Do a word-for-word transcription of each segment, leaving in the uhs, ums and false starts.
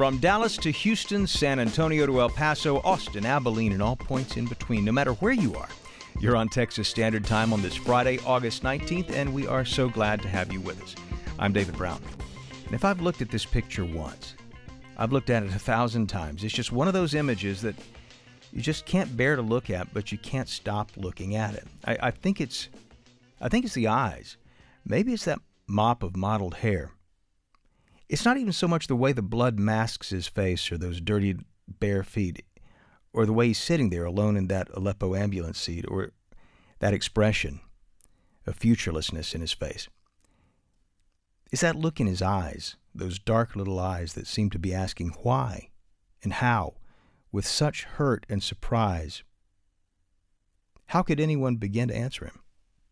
From Dallas to Houston, San Antonio to El Paso, Austin, Abilene, and all points in between, no matter where you are, you're on Texas Standard Time on this Friday, August nineteenth, and we are so glad to have you with us. I'm David Brown. And if I've looked at this picture once, I've looked at it a thousand times. It's just one of those images that you just can't bear to look at, but you can't stop looking at it. I, I think it's, I think it's the eyes. Maybe it's that mop of mottled hair. It's not even so much the way the blood masks his face or those dirty bare feet, or the way he's sitting there alone in that Aleppo ambulance seat, or that expression of futurelessness in his face. It's that look in his eyes, those dark little eyes that seem to be asking why and how, with such hurt and surprise. How could anyone begin to answer him?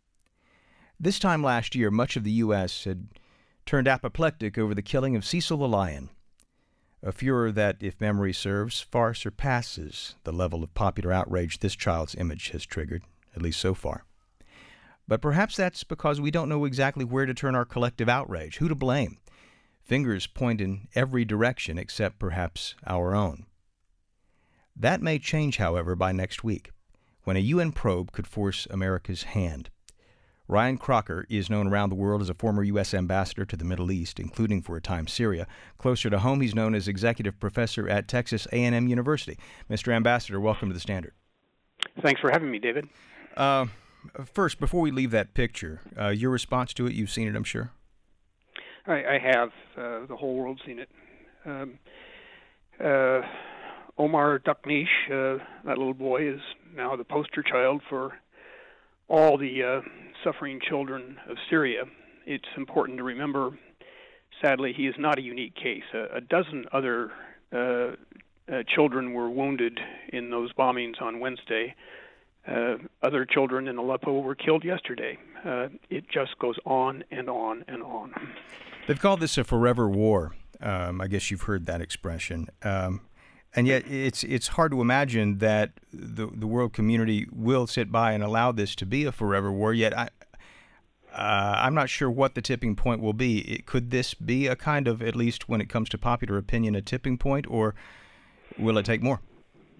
This time last year, much of the U S had turned apoplectic over the killing of Cecil the Lion, a furor that, if memory serves, far surpasses the level of popular outrage this child's image has triggered, at least so far. But perhaps that's because we don't know exactly where to turn our collective outrage, who to blame. Fingers point in every direction except perhaps our own. That may change, however, by next week, when a U N probe could force America's hand. Ryan Crocker is known around the world as a former U S ambassador to the Middle East, including for a time Syria. Closer to home, he's known as executive professor at Texas A and M University. Mister Ambassador, welcome to the Standard. Thanks for having me, David. Uh, first, before we leave that picture, uh, your response to it, you've seen it, I'm sure? I, I have. Uh, the whole world's seen it. Um, uh, Omar Daknish, uh, that little boy, is now the poster child for all the uh, suffering children of Syria. It's important to remember, sadly, he is not a unique case. A, a dozen other uh, uh, children were wounded in those bombings on Wednesday. Uh, other children in Aleppo were killed yesterday. Uh, it just goes on and on and on. They've called this a forever war. Um, I guess you've heard that expression. Um, And yet it's it's hard to imagine that the the world community will sit by and allow this to be a forever war. Yet I, uh, I'm not sure what the tipping point will be. It, could this be a kind of, at least when it comes to popular opinion, a tipping point, or will it take more?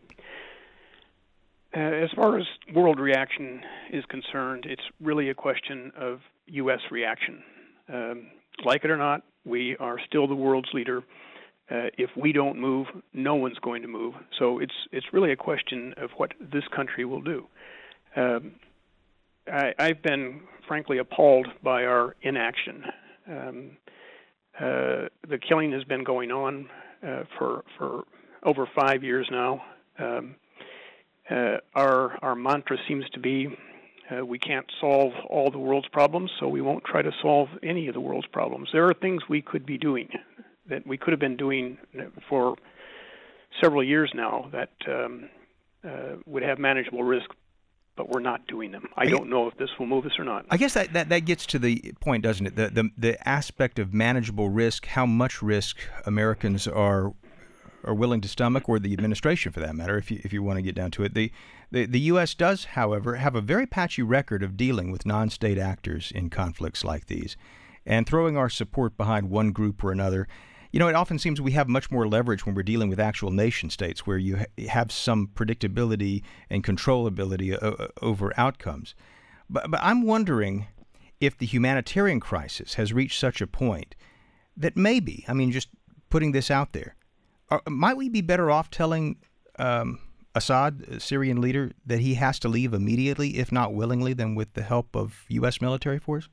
Uh, as far as world reaction is concerned, it's really a question of U S reaction. Um, like it or not, we are still the world's leader. Uh, if we don't move, no one's going to move. So it's it's really a question of what this country will do. Um, I, I've been, frankly, appalled by our inaction. Um, uh, the killing has been going on uh, for for over five years now. Um, uh, our our mantra seems to be, uh, we can't solve all the world's problems, so we won't try to solve any of the world's problems. There are things we could be doing that we could have been doing for several years now that um, uh, would have manageable risk, but we're not doing them. I, I don't know if this will move us or not. I guess that, that, that gets to the point, doesn't it? The, the the aspect of manageable risk, how much risk Americans are are willing to stomach, or the administration for that matter, if you if you want to get down to it. The, the, the U S does, however, have a very patchy record of dealing with non-state actors in conflicts like these and throwing our support behind one group or another. You know, it often seems we have much more leverage when we're dealing with actual nation states where you ha- have some predictability and controllability o- over outcomes. But, but I'm wondering if the humanitarian crisis has reached such a point that maybe, I mean, just putting this out there, are, might we be better off telling um, Assad, a Syrian leader, that he has to leave immediately, if not willingly, than with the help of U S military force?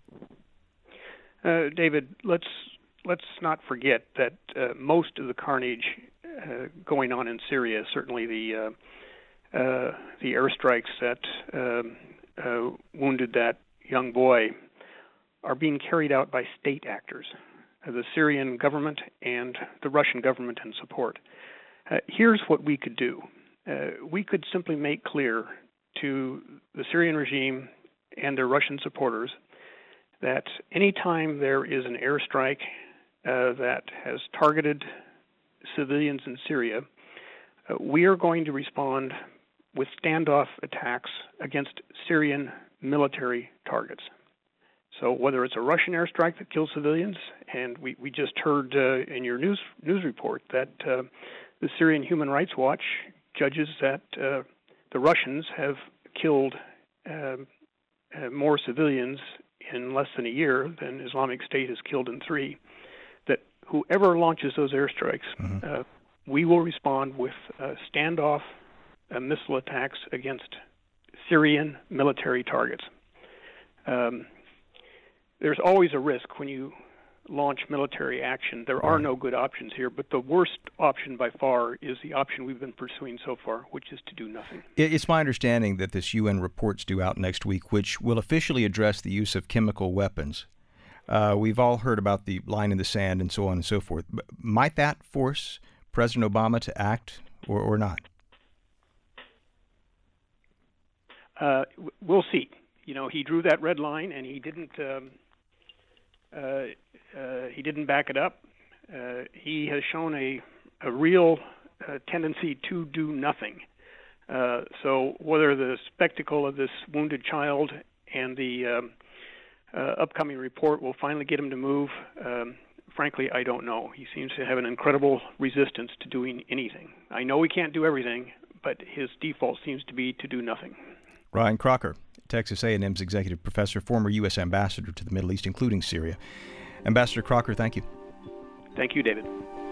Uh, David, let's Let's not forget that uh, most of the carnage uh, going on in Syria, certainly the uh, uh, the airstrikes that um, uh, wounded that young boy, are being carried out by state actors, uh, the Syrian government and the Russian government in support. Uh, here's what we could do. Uh, we could simply make clear to the Syrian regime and their Russian supporters that anytime there is an airstrike Uh, that has targeted civilians in Syria, uh, we are going to respond with standoff attacks against Syrian military targets. So whether it's a Russian airstrike that kills civilians, and we, we just heard uh, in your news news report that uh, the Syrian Human Rights Watch judges that uh, the Russians have killed uh, uh, more civilians in less than a year than Islamic State has killed in three, that whoever launches those airstrikes, mm-hmm. uh, we will respond with uh, standoff uh, missile attacks against Syrian military targets. Um, There's always a risk when you launch military action. There are no good options here, but the worst option by far is the option we've been pursuing so far, which is to do nothing. It's my understanding that this U N report's due out next week, which will officially address the use of chemical weapons. Uh, we've all heard about the line in the sand and so on and so forth. But might that force President Obama to act or, or not? Uh, we'll see. You know, he drew that red line, and he didn't. Um, uh, uh, he didn't back it up. Uh, he has shown a a real uh, tendency to do nothing. Uh, so whether the spectacle of this wounded child and the um, uh, upcoming report will finally get him to move, um, frankly, I don't know. He seems to have an incredible resistance to doing anything. I know he can't do everything, but his default seems to be to do nothing. Ryan Crocker, Texas A and M's executive professor, former U S ambassador to the Middle East, including Syria. Ambassador Crocker, thank you. Thank you, David.